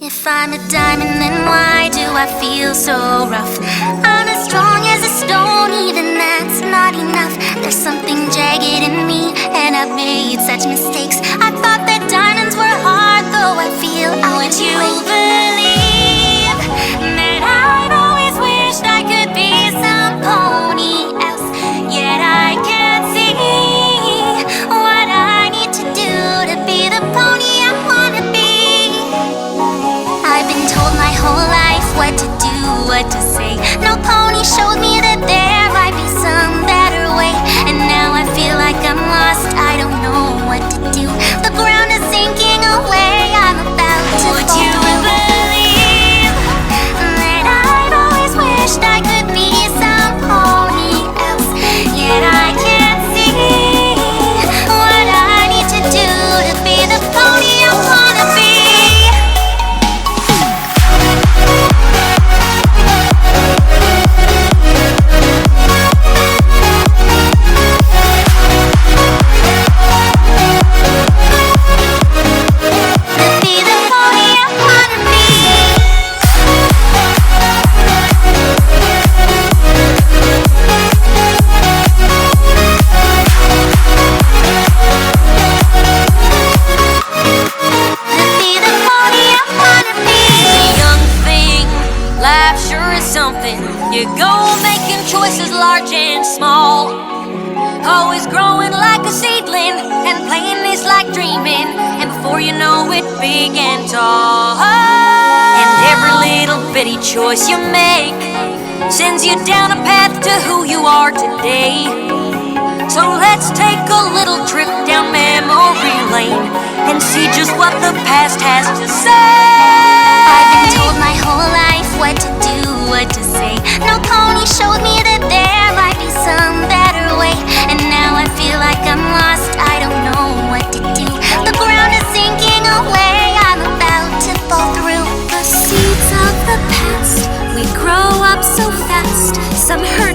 If I'm a diamond, then why do I feel so rough? I'm as strong as a stone, even that's not enough. There's something jagged in me, and I've made such mistakes. I thought that diamonds were hard, though I feel would you believe that I've always wished I could be some pony else? Yet I can't see what I need to do to be the pony I wanna be. I've been told my whole life what to do, what to say. No pony showed me that there might be some better way. And now I feel like I'm lost, I don't know what to do. The ground is sinking away, I'm about to fall. Would you believe that I've always wished I could be some pony else? Yet I can't see what I need to do to be the pony I wanna be. You go making choices large and small, always growing like a seedling, and playing is like dreaming, and before you know it, big and tall. And every little bitty choice you make sends you down a path to who you are today. So let's take a little trip down memory lane and see just what the past has to say. I've been told my whole life what to do, what to say. No pony showed me that there might be some better way. And now I feel like I'm lost, I don't know what to do. The ground is sinking away, I'm about to fall through. The seeds of the past, we grow up so fast. Some hurt